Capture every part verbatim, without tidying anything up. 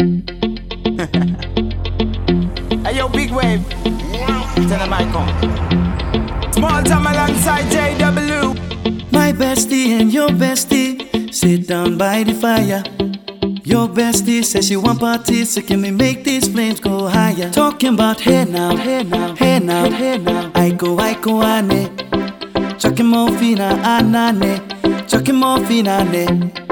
Hey yo, big wave. Tell them I come. Small time alongside J W. My bestie and your bestie sit down by the fire. Your bestie says she want parties, so can we make these flames go higher? Talking about hey now, hey now, hey now, hey now. I go, I go, ane. Chucking more fina, anane. Chucking more fina, ne.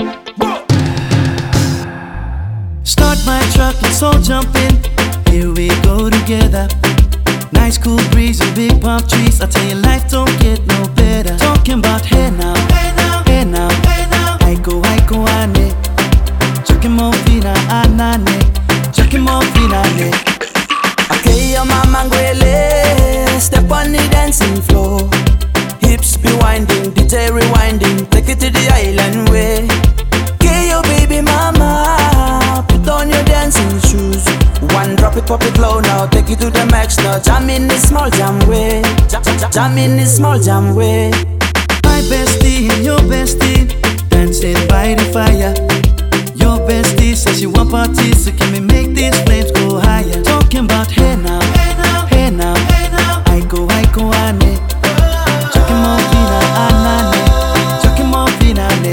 Start my truck, let's all jump in. Here we go together. Nice cool breeze and big palm trees. I tell you, life don't get no better. Talking about hey now, hey now, hey now, hey now. I go, I go, ane. Chucking more fina, anane. Chucking more fina, ne. Okay, your mama ngwele. Step on the dancing floor. Hips be winding, D J rewinding. Take it to the island way. Okay, your baby mama. Put on your dancing shoes. One drop it, pop it low now. Take it to the max now. Jam in this small jam way. Jam, jam, jam in this small jam way. My bestie and your bestie dancing by the fire. Your bestie says she want parties, so can we make these flames go higher? Talking about hey now, hey now, hey now, hey now. I go, I go, ane. Chucking more fina, anane. Chucking more fina, ne.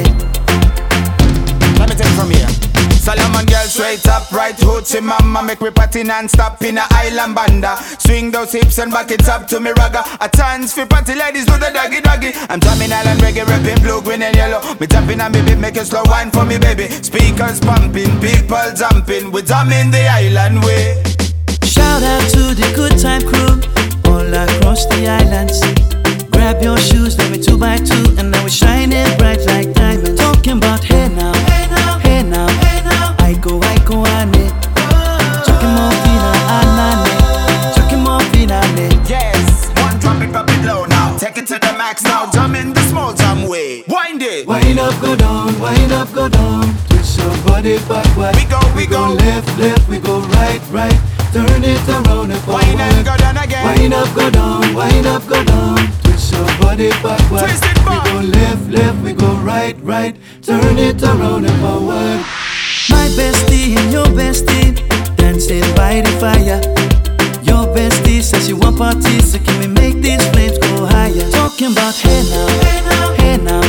Let me take it from here. Solomon girl straight up, right hoochie mama. Make me party non-stop in a island banda. Swing those hips and back it up to me ragga. A chance for party ladies do the doggy doggy. I'm drumming island reggae, rapping blue, green and yellow. Me tapping and baby, make a slow wine for me baby. Speakers pumping, people jumping. We drumming the island way. Shout out to the good time crew all across the islands. Grab your shoes, let me two by two, and now we're shining bright like diamonds. Talking about hey now, hey now, hey now, hey now. I go, I go, ane. Chucking more fina, anane. Chucking more fina, ne. Yes, one drop it, pop it low now. Take it to the max now. Jump in the small jam way. Wind it. Wind up, go down, wind up, go down. Twist your body backward. We go, we go. Left, left, we go right, right. Turn it around and forward. Wind and go down again. Wind up, go down, wind up, go down. Twist your body backward. Twist it back. We go left, left, we go right, right. Turn it around and forward. My bestie and your bestie dancing by the fire. Your bestie says she want parties, so can we make these flames go higher? Talking about hey now, hey now, hey now,